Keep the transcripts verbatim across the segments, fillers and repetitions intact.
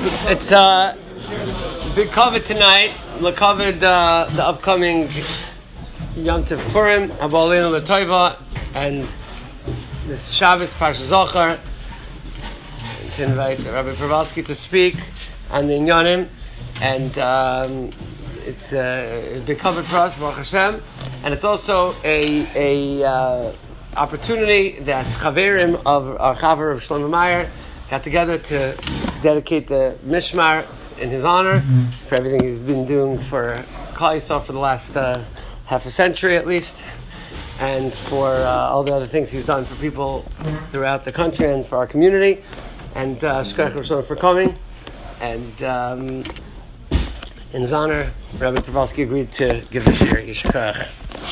It's uh, big cover tonight. We covered uh, the upcoming Yom Tov Purim, Abalinu L'Toiva, and this Shabbos Parsha Zohar. To invite Rabbi Provalsky to speak on the Inyanim, and um, it's uh, a big cover for us, Baruch Hashem, and it's also a a uh, opportunity that Chaverim of our Chaver of Shlomo Meyer got together to dedicate the Mishmar in his honor mm-hmm. for everything he's been doing for Klal Yisrael for the last uh, half a century at least, and for uh, all the other things he's done for people throughout the country and for our community. And Shkrach uh, for coming. And um, in his honor, Rabbi Provalsky agreed to give the shir. Yishkrach.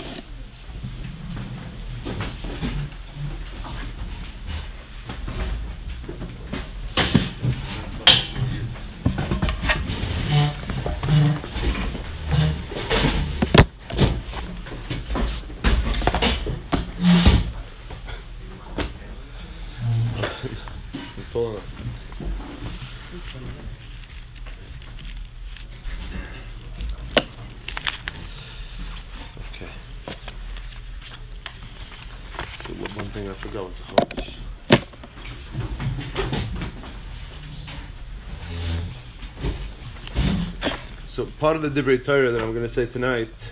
So part of the Divrei Torah that I'm going to say tonight,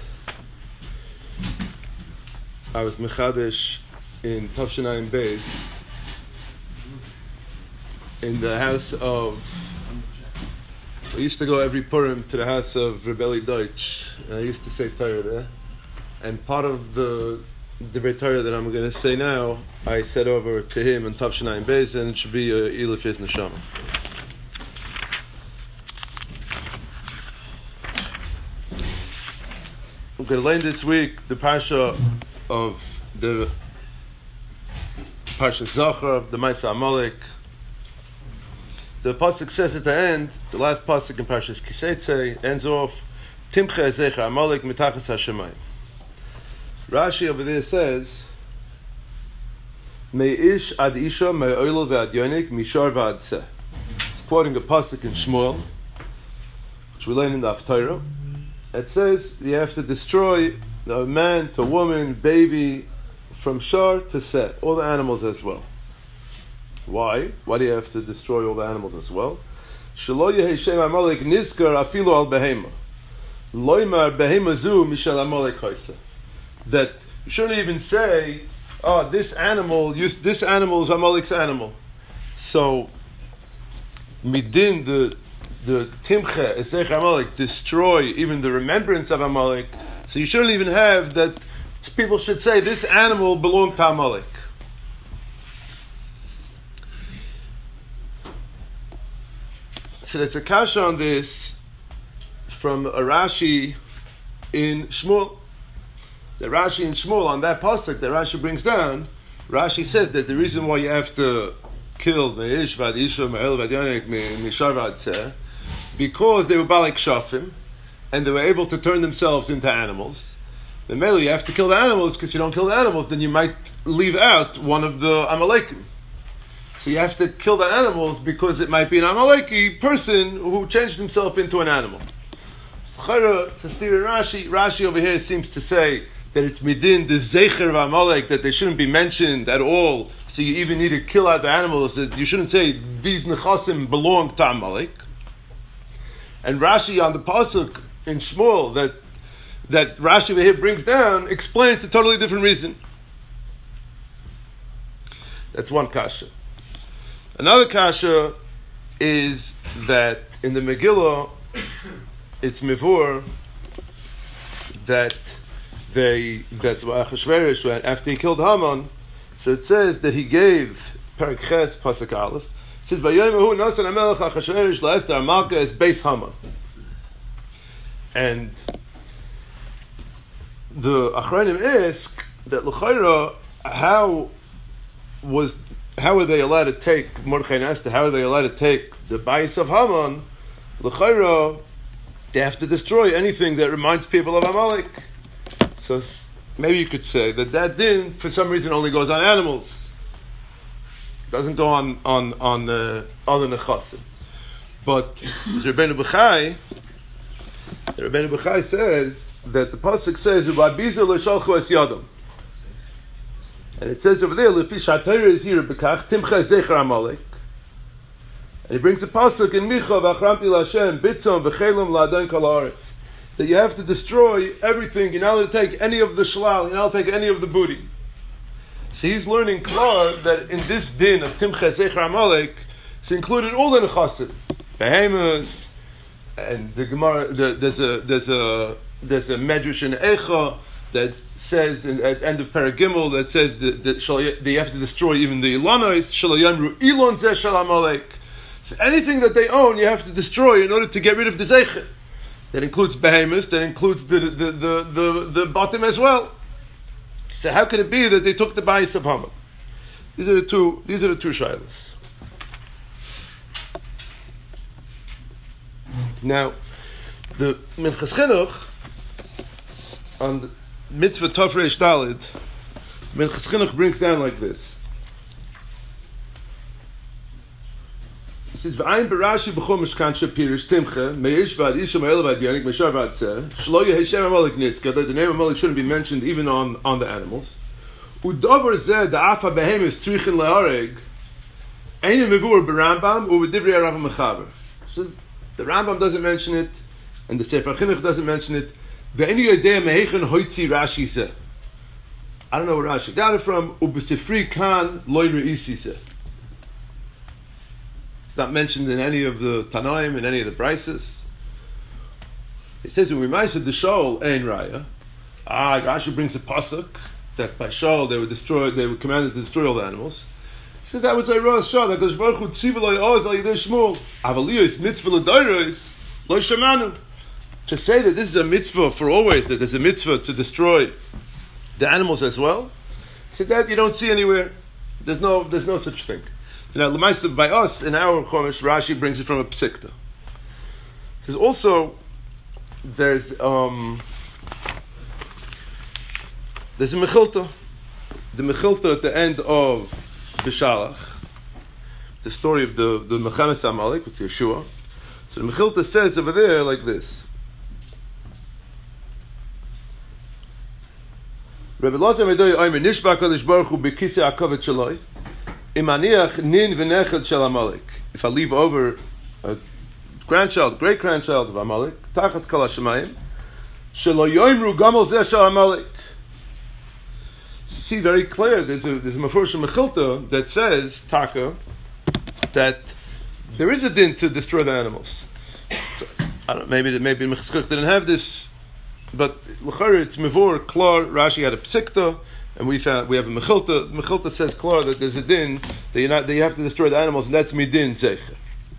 I was Mechadesh in Tavshinayim Beis in the house of, I used to go every Purim to the house of Rebelli Deutsch, and I used to say Torah there, and part of the Divrei Torah that I'm going to say now, I said over to him in Tavshinayim Beis, and it should be a Iluf Yis Neshama. We're going to learn this week the parsha of the parsha Zohar, the Maisa Amalek. The pasuk says at the end, the last pasuk in Parshas Kiseitze ends off, Timche Zecher Amalek mitachas hashemayim. Rashi over there says, Me'ish ad isha me'oil ve'ad yonik mishar ve'ad seh. It's quoting a pasuk in Shmuel, which we learn in the Haftarah. It says you have to destroy a man to woman, baby, from shar to set, all the animals as well. Why? Why do you have to destroy all the animals as well? Shelo yehi shem Amalek nizkar afilu al behema. Loimar behema zu mishal Amalek haisa. That you shouldn't even say, oh, this animal, this animal is Amalek's animal. So, midin the the Timche, Esech Amalek, destroy even the remembrance of Amalek. So you shouldn't even have that people should say this animal belonged to Amalek. So there's a kasha on this from a Rashi in Shmuel. The Rashi in Shmuel, on that pasuk that Rashi brings down, Rashi says that the reason why you have to kill Me'ish Vad Isha Me'el Vad Yonik Mishar Vad Seh, because they were Balak Shafim, and they were able to turn themselves into animals. Then mainly you have to kill the animals, because if you don't kill the animals, then you might leave out one of the Amalekim. So you have to kill the animals because it might be an Amaleki person who changed himself into an animal. It's a steer in Rashi. Rashi over here seems to say that it's midin, the zecher of Amalek, that they shouldn't be mentioned at all. So you even need to kill out the animals. That you shouldn't say these nechasim belong to Amalek. And Rashi on the pasuk in Shmuel that that Rashi over here brings down explains a totally different reason. That's one kasha. Another kasha is that in the Megillah it's mivur that they that Achashverosh, after he killed Haman, so it says that he gave Perek Ches pasuk Aleph. It says Vayomehu Nasan Hamelech Achashverosh LaEsther Malka as Beis Haman, and the Achronim ask that l'chayra how was how were they allowed to take Mordechai and Esther? How are they allowed to take the bias of Haman? L'chayra they have to destroy anything that reminds people of Amalek. So maybe you could say that that din, for some reason, only goes on animals. It doesn't go on on on uh, other nechasim. But Rabbeinu Bechai, Rabbeinu Bechai says that the pasuk says "V'abizu l'shalchu es yadam," and it says over there "Lefi shatayra is here bekach timcha zecher Amalek," and he brings a pasuk in Micha v'achramti l'Hashem bitzon v'chelam la'adon kol haaretz, that you have to destroy everything. You're not allowed to take any of the shalal. You're not allowed to take any of the booty. So he's learning klar that in this din of timcha zecher Amalek, it's included all the nechasim, behemoths, and the Gemara. The, there's a there's a there's a medrash in Eicha that says in, at the end of Paragimel that says that, that shall, they have to destroy even the ilanos. Shal yamru ilon zeh shel Amalek. So anything that they own, you have to destroy in order to get rid of the zecher. That includes behemoths. That includes the the the the, the bottom as well. So how can it be that they took the bayis of Haman? These are the two. These are the two shilas. Now, the Minchas Chinuch on the mitzvah Tov Reish Daled, Minchas Chinuch brings down like this. He says, "V'ayin b'Rashi b'chol mishkan shapirish timcha meish v'ad isha me'el v'ad yanik me'shar v'ad tzeh shlo yeh Hashem Amalek niska," that the name of Amalek shouldn't be mentioned even on, on the animals. U'dover zeh da'afa behemis tzrichin le'areg ein mevur b'Rambam u'v'divrei Rav Mechaber. The Rambam doesn't mention it, and the Sefer Chinuch doesn't mention it. Ve'eni yodei mehechen hoitzi Rashi zeh. I don't know where Rashi got it from. U'b'sifri kan loy re'isi zeh. It's not mentioned in any of the Tanaim, in any of the Brises. It says when we ma'aseh the Shaul ein raya. Ah, Rashi brings a pasuk that by Shaul they were destroyed. They were commanded to destroy all the animals. He says that was a Rosh Shah. That goes Baruch Hu tziva lo yoz al yidei Shmuel. Avaliyos mitzvah l'doros lo shamanu. To say that this is a mitzvah for always, that there's a mitzvah to destroy the animals as well. He said that you don't see anywhere. There's no, there's no such thing. So now, l'maisa by us in our Chumash, Rashi brings it from a psikta. He says also there's um, there's a mechilta. The mechilta at the end of Bishalach, the story of the the Mechanes Amalek with Yeshua. So the Mechilta says over there like this. Rabbi Lazar Medoy Omer Nishba Kadosh Baruch Hu B'Kisei HaKavod Shaloi Imaniach Nin V'Nechel Shel Amalek. If I leave over a grandchild, great grandchild of Amalek, Tachas Kol HaShemayim Shelo Yoimru Gamol Zeh Shel Amalek. See very clear. There's a there's a Mefurish Mechilta that says Taka that there is a din to destroy the animals. So, I don't maybe maybe Mechilta didn't have this, but l'chari it's Mevor Klar. Rashi had a psikta, and we found we have a Mechilta. Mechilta says Klar that there's a din that you not that you have to destroy the animals, and that's midin zecher.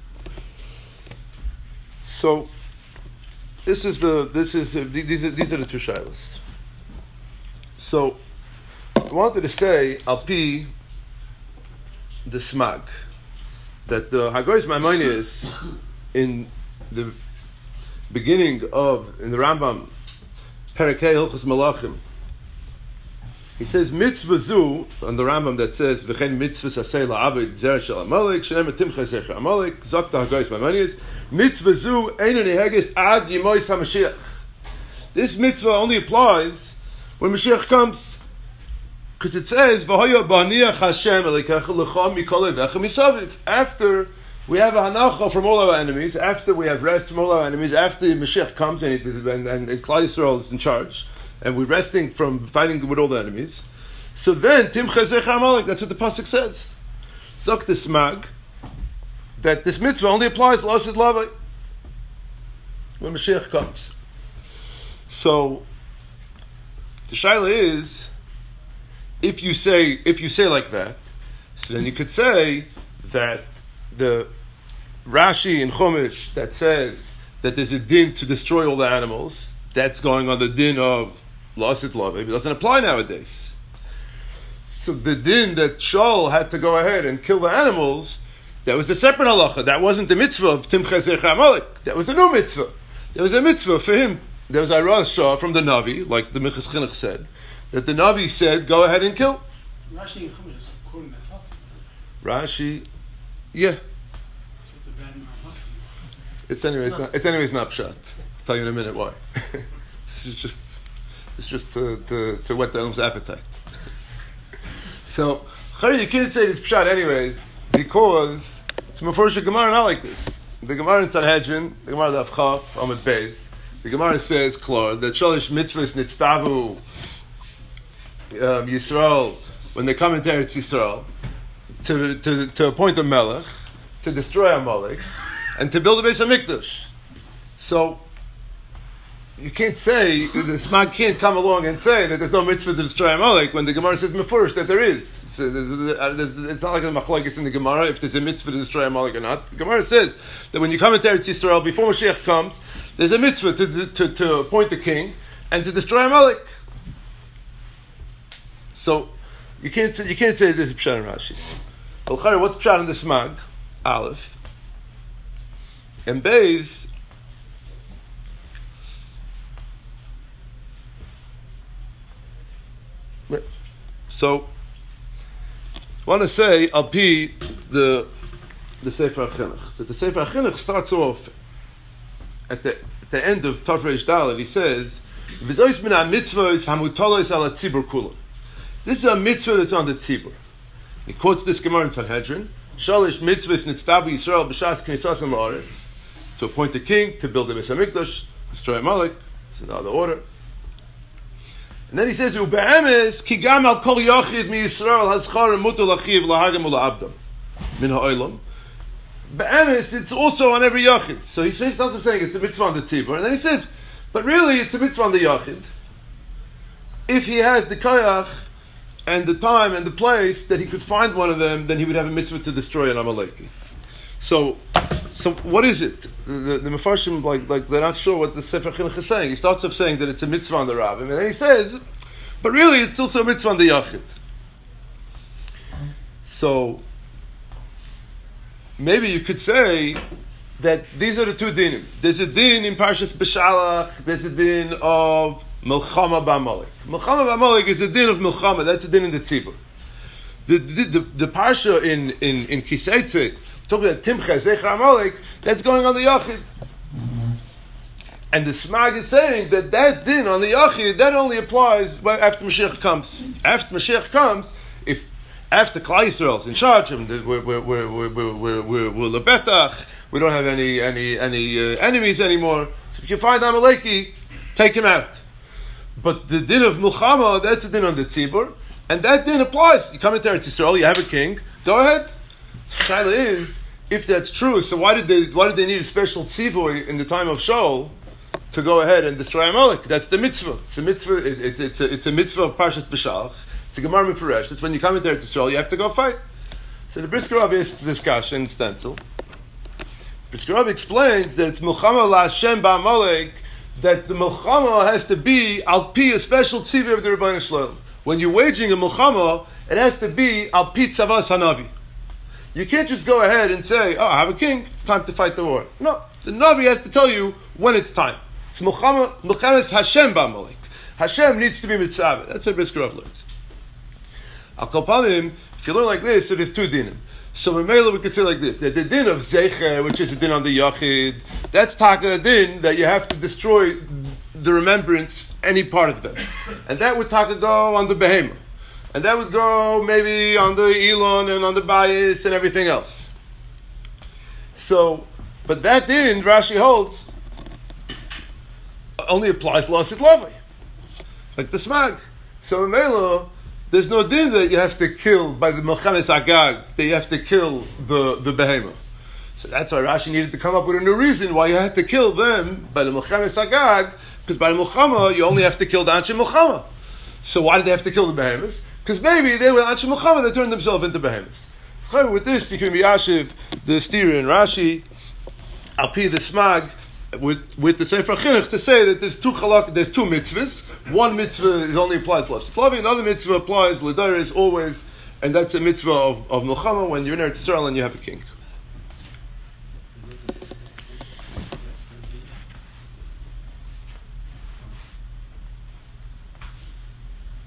So this is the this is uh, these are these are the two shilas. So I wanted to say, al pi the smag, that the Hagoyis Maimonides in the beginning of, in the Rambam, Perekei Hilchos Malachim, he says, mitzvah zu, on the Rambam that says, v'chen mitzvah sasei la'abed zer shel Amalek, shenem etimcha zecher Amalek, zok the Hagoyis Maimonides, mitzvah zu einu neheges ad yimois HaMashiach. This mitzvah only applies when Mashiach comes. Because it says, "V'hoya b'aniach Hashem elikecha l'cha mikol ovecha misaviv." After we have a hanacha from all our enemies, after we have rest from all our enemies, after Mashiach comes and, it, and, and, and Klal Yisrael is in charge, and we're resting from fighting with all the enemies, so then Timcha Zecher Amalek. That's what the pasuk says. Zok the smag that this mitzvah only applies to Lasid Lavai when Mashiach comes. So the shaila is, if you say if you say like that, so then you could say that the Rashi in Chumash that says that there's a din to destroy all the animals, that's going on the din of Lasit Love. It doesn't apply nowadays. So the din that Shaul had to go ahead and kill the animals, that was a separate halacha. That wasn't the mitzvah of Timcha Zecher Amalek. That was a new mitzvah. There was a mitzvah for him. There was a Shah from the Navi, like the Minchas Chinuch said, that the Navi said, go ahead and kill. Rashi and Chumash is quoting that pasuk. Rashi, yeah. So the bad It's anyways not, it's anyways not pshat. I'll tell you in a minute why. This is just it's just to to, to whet the Elam's appetite. So you can't say it's pshat anyways because it's Mefurish Gemara not like this. The Gemara in Sanhedrin, the Gemara of Chaf, Amud Beis, the Gemara says, Klor, that Shalish mitzvahs nitztavu um, Yisrael, when they come into Eretz Yisrael, to, to, to appoint a melech, to destroy Amalek, and to build a Beis HaMikdash. So, you can't say, the Smag can't come along and say that there's no mitzvah to destroy Amalek when the Gemara says Mefurish that there is. So it's not like a machlokes in the Gemara if there's a mitzvah to destroy Amalek or not. The Gemara says that when you come into Eretz Yisrael, before Mashiach comes, there's a mitzvah to, to, to appoint a king and to destroy Amalek. So you can't say, you can't say this is Pshat and Rashi. Well, what's Pshat in the Smag? Aleph. And Beis. So I want to say, I'll be the the Sefer HaChinuch. That the Sefer HaChinuch starts off at the, at the end of Tov Reish Daled. He says, "V'zois min ha-mitzvos hamutalos ala tzibur kulam." This is a mitzvah that's on the tzibur. He quotes this Gemara in Sanhedrin: "Shalish mitzvos nitztavu Yisrael b'shas knisas la'aretz," to appoint a king, to build a Beis HaMikdash, destroy Amalek. It's in other order. And then he says, "Ube'emes ki gam al kol yochid mi Yisrael haschar mutul achiv lahagam ula'abdam min ha'olam." Be'emes, it's also on every yochid. So he starts off saying it's a mitzvah on the tzibur, and then he says, but really it's a mitzvah on the yochid. If he has the koyach and the time and the place that he could find one of them, then he would have a mitzvah to destroy an Amaleki. So, so what is it? The, the, the Mefarshim, like, like, they're not sure what the Sefer Chinuch is saying. He starts off saying that it's a mitzvah on the Rabbim, and then he says, but really it's also a mitzvah on the Yachid. So, maybe you could say that these are the two dinim. There's a din in Parshas Beshalach, there's a din of Milchama B'Amalek. Milchama B'Amalek is a din of Milchama, that's a din in the Tzibur. The, the, the, the Parsha in, in, in Kiseitzeh, talking about Timcha, Zecher Amalek, that's going on the Yachid. And the Smag is saying that that din on the Yachid, that only applies after Mashiach comes. After Mashiach comes, if after Klal Yisrael is in charge, we're, we're, we're, we're, we're, we're, we're, we're lebetach, we don't have any any any uh, enemies anymore. So if you find Amaleki, take him out. But the din of Milchama, that's a din on the Tzibur, and that din applies. You come into Eretz Yisrael, you have a king, go ahead. Shaila is, if that's true, so why did they why did they need a special tzivoy in the time of Shaul to go ahead and destroy Amalek? That's the mitzvah. It's a mitzvah. It, it, it's a it's a mitzvah of Parshas Beshalach. It's a Gemara Mefuresh. It's when you come into Eretz Yisrael, you have to go fight. So the Brisker Rav asks this kasha in stencil. Brisker Rav explains that it's Milchama LaHashem Ba'Amalek, that the Milchama has to be al pi a special tzivoy of the Rebbeinu Shalom. When you're waging a Milchama, it has to be al pi tzavas hanavi. You can't just go ahead and say, oh, I have a king, it's time to fight the war. No, the Navi has to tell you when it's time. It's Milchamas Hashem Ba'Amalek. Hashem needs to be mitzvah. That's what Brisker Rav learns. Al Kol Panim, if you learn like this, so there's two dinim. So in Mela we could say like this, that the din of Zecher, which is a din on the Yachid, that's taka a din that you have to destroy the remembrance, any part of them. And that would taka go on the Behemoth. And that would go maybe on the Elon and on the Bayis and everything else. So, but that din, Rashi holds, only applies to Lasit Lavi. Like the Smag. So in Mela, there's no din that you have to kill by the Melchames Agag, that you have to kill the, the Behemoth. So that's why Rashi needed to come up with a new reason why you had to kill them by the Melchames Agag, because by the Melchama, you only have to kill the Anshe Melchama. So why did they have to kill the Behemoths? Because maybe they were Anshe Melchama that turned themselves into behemoths. With this, you can be Yashiv, the Stira and Rashi, Alpi the Smag, with, with the Sefer Chinuch to say that there's two chalak, there's two mitzvahs. One mitzvah is only applies to Lav. Another mitzvah applies L'Dairis always, and that's a mitzvah of, of Milchama when you're in Eretz Yisrael and you have a king.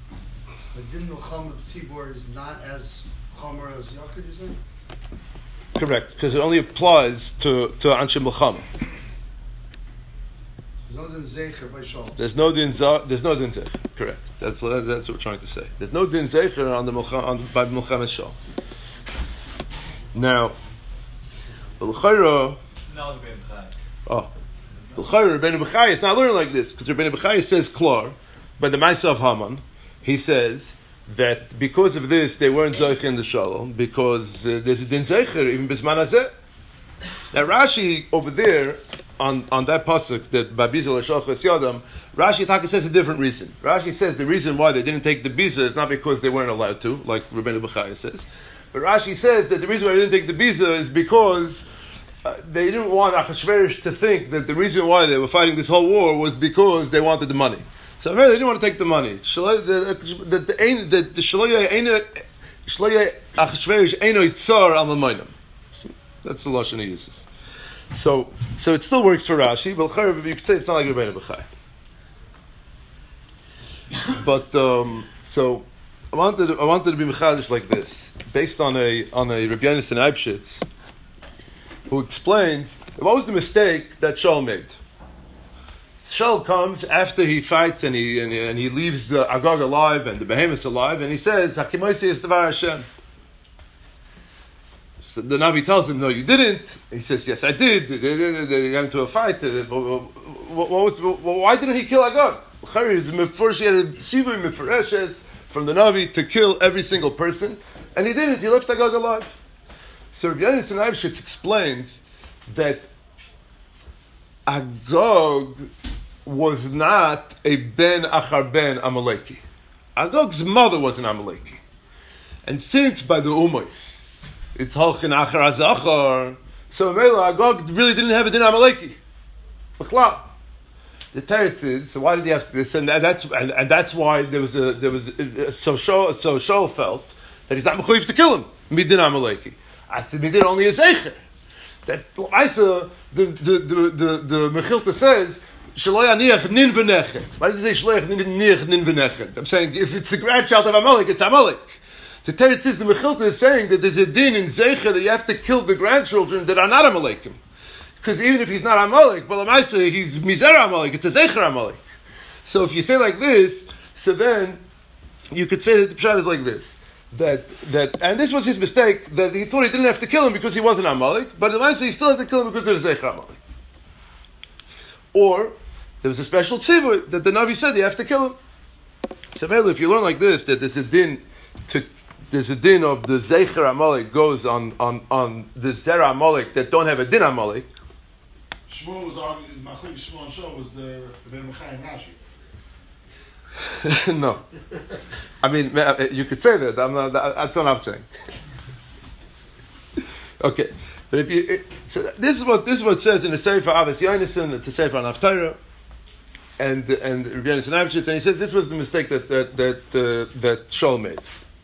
The din Milchama of Tzibor is not as chomer as Yachid, you say? Correct, because it only applies to to Anshe Milchama. There's no din zecher by Shalom. There's no din za- There's no din zecher. Correct. That's that's what we're trying to say. There's no din zecher on the Milchama, on by Milchama Shal. Now, l'chayra. No, Ben Bechai. Oh, l'chayra Rabbeinu Bechai is not learning like this because Rabbeinu Bechai says klar by the Ma'aseh of Haman. He says that because of this they weren't zoich in the shalom because uh, there's a din zecher even bisman hazeh. Now Rashi over there on, on that pasuk that Babizel Shachas Yadam, Rashi Taka says a different reason. Rashi says the reason why they didn't take the biza is not because they weren't allowed to, like Rabbeinu Bechai says, but Rashi says that the reason why they didn't take the biza is because uh, they didn't want Achashverosh to think that the reason why they were fighting this whole war was because they wanted the money. So really, they didn't want to take the money. The the the the shloya shloya Achashverosh eino itzar al mamonim. That's the lashon he uses. So so it still works for Rashi, but you could say it's not like Rabbeinu Bechai. But um, so I wanted I wanted to be mechadish like this, based on a on a Rabbi Yonasan Eibshitz, who explains what was the mistake that Shaul made. Shaul comes after he fights and he and he, and he leaves uh, Agag alive and the behemoths alive, and he says, "Hakimoisi is Devar Hashem." So the Navi tells him, "No, you didn't." He says, "Yes, I did." They, they, they, they got into a fight. What, what was, why didn't he kill Agag? He had a shivui mefereshes from the Navi to kill every single person, and he didn't. He left Agag alive. So Rabbi Yonasan Eibshitz explains that Agag was not a ben achar ben Amaleki. Agag's mother was an Amaleki, and since by the Umos it's halchin achar azachar, so Mela Agag really didn't have a din Amaleki. B'chlal. The teretz is, so why did he have to this? And that's and, and that's why there was a there was a, so Shaul so Shaul felt that he's not mechuyev to kill him. Midin Amaleki. I said midin only a zeicher. That I saw the the the the, the Mechilta says shelo yaniach nin v'nechet. Why does it say shelo yaniach nin v'nechet? I'm saying if it's the grandchild of Amalek, it's Amalek. The teretz is the Mechilta is saying that there's a din in zeicher that you have to kill the grandchildren that are not Amalekim. Because even if he's not Amalek, but Lamaisa, he's Mizer Amalek, it's a Zecher Amalek. So if you say like this, so then you could say that the Pshat is like this. That, that, and this was his mistake, that he thought he didn't have to kill him because he wasn't Amalek, but Lamaisa, he still had to kill him because there's a Zecher Amalek. Or, there was a special tzivur that the Navi said you have to kill him. So Mele, if you learn like this, that there's a din to there's a din of the Zecher Amalek goes on, on, on the Zera Amalek that don't have a din Amalek. Shmuel was arguing, I think Shmuel and Shaul was the Ben Bechai and Rashi. No. I mean, you could say that. I'm not, that's what I'm saying. Okay. But if you, it, so this is what this is what it says in the Sefer Avos Yonasan. It's a Sefer on Haftarah, and and Rabbi Yonasan Eibshitz, and he says this was the mistake that that that uh, that Shaul made.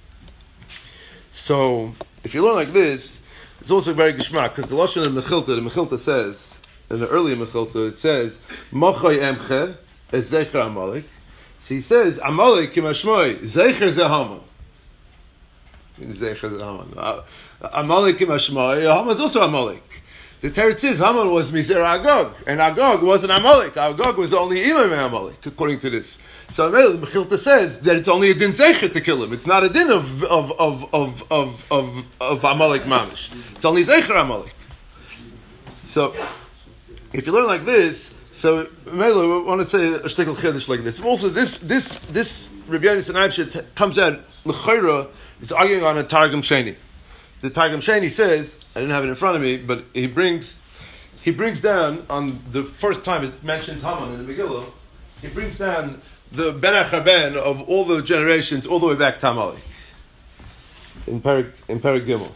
So if you learn like this, it's also very geschmack because the lashon of Mechilta, the Mechilta says in the earlier Mechilta, it says Machai Emche es Zecher Amalek. So he says Amalek kimashmoi Zecher zehaman. Zecher zehaman. Amalek kimashmoi Haman is also Amalek. The teretz is Haman was Mizer Agag, and Agag wasn't Amalek. Agag was only Imam Amalek, according to this. So Mechilta says that it's only a din Zecher to kill him. It's not a din of of of of of of, of Amalek mamish. It's only Zecher Amalek. So if you learn like this, so Mele, we want to say a shtickle chiddush like this. Also, this this this Rabbi Yonasan Eibshitz comes out l'chayra is arguing on a Targum Sheni. The Targum Sheni says, I didn't have it in front of me, but he brings he brings down on the first time it mentions Haman in the Megillah, he brings down the Ben Achar Ben of all the generations all the way back to Amalek in Perek in Perek Gimel,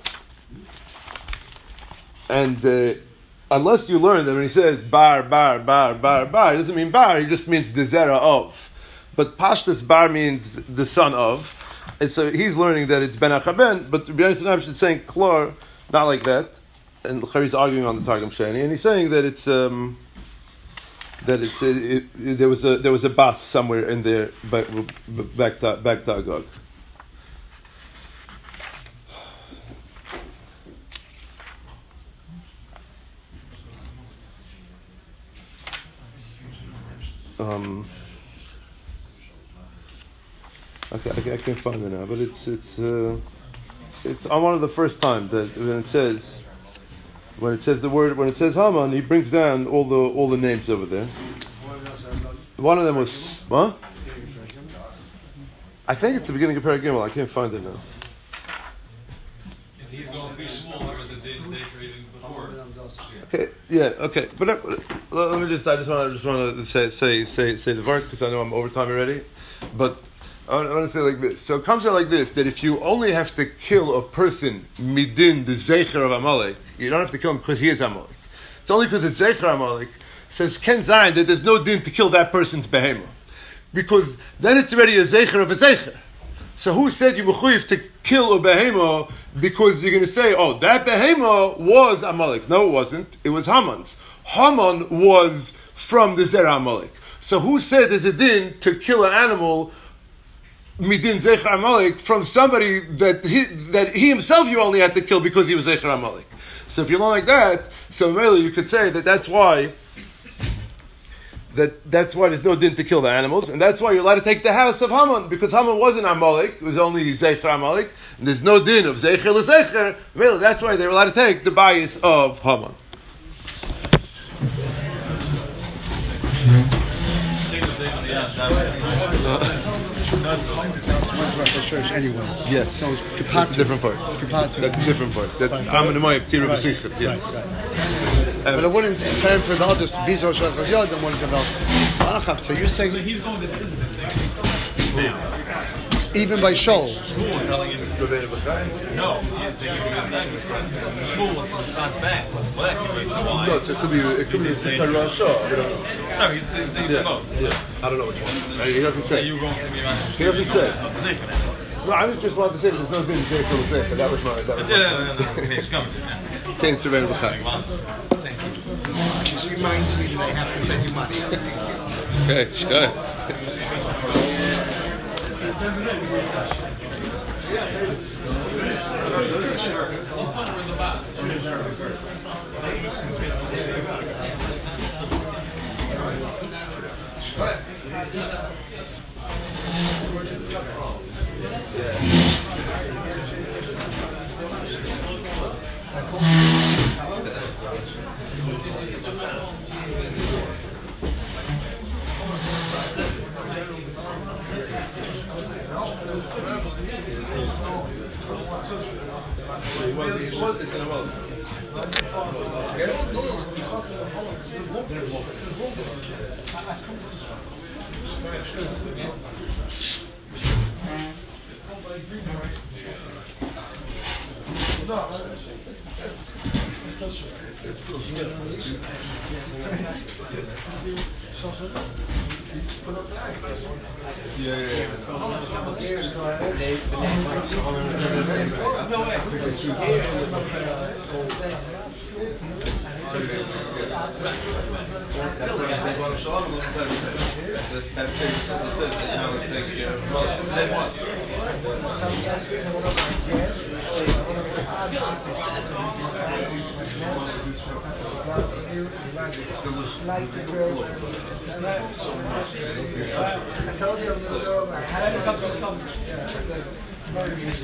and. Uh, Unless you learn that when he says bar, bar, bar, bar, bar, it doesn't mean bar, it just means the zera of. But Pashtus bar means the son of. And so he's learning that it's Ben Achar Ben, but Rabbi Yonasan Eibshitz is saying klor, not like that. And L'chari arguing on the Targum Sheni, and he's saying that it's um, that it's it, it, it, there was a there was a bas somewhere in there back back to back to Agag. Um, okay, I, I can't find it now, but it's it's uh, it's on one of the first time that when it says when it says the word when it says Haman, he brings down all the all the names over there. One of them was what? I think it's the beginning of Perek Gimel. I can't find it now. If he's going to be small, or is it before? Okay, yeah, okay, but uh, let me just—I just want to just want to say say say say the verse because I know I'm over time already. But I want, I want to say like this. So it comes out like this: that if you only have to kill a person midin the zeicher of Amalek, you don't have to kill him because he is Amalek. It's only because it's zeicher Amalek. Says Ken Zayin that there's no din to kill that person's behemoth. Because then it's already a zeicher of a zeicher. So who said you mechuyev to kill a behemoth because you're going to say, oh, that behemoth was Amalek? No, it wasn't. It was Haman's. Haman was from the Zera Amalek. So who said there's a din to kill an animal midin zeicher Amalek from somebody that he, that he himself you only had to kill because he was zeicher Amalek? So if you don't like that, so really you could say that that's why That that's why there's no din to kill the animals, and that's why you're allowed to take the house of Haman, because Haman wasn't Amalek, it was only Zeicher Amalek, and there's no din of Zeicher l'Zeicher. Really, that's why they were allowed to take the bias of Haman. Anyway. Yes, so it's that's a different part. Kapatu. That's a different part. That's Amen Amoyim Tira B'Sichur. Yes. Right, right. Um, but it wouldn't, for, for the others, Bizo Shachas Yodam wouldn't develop. So you're saying So he's going to visit the even by Shol? Shmuel was telling him. No, he's saying Shmuel was response back. Was black. He was the wine. No, so it could be it could be just a Rosh Hashanah. No, he's he's saying Yeah, both. yeah. I don't know which one. He doesn't Say say. you going to be around. He doesn't say. Zeicher. No, I was just wanted to say that there's no din Zeicher l'Zeicher. That was my that was Yeah, my. no, no, no. He's coming. Can't survey b'chayim. This reminds me that I have to send you money. Okay, good. Like the grill. I told you I'm going to go over. I had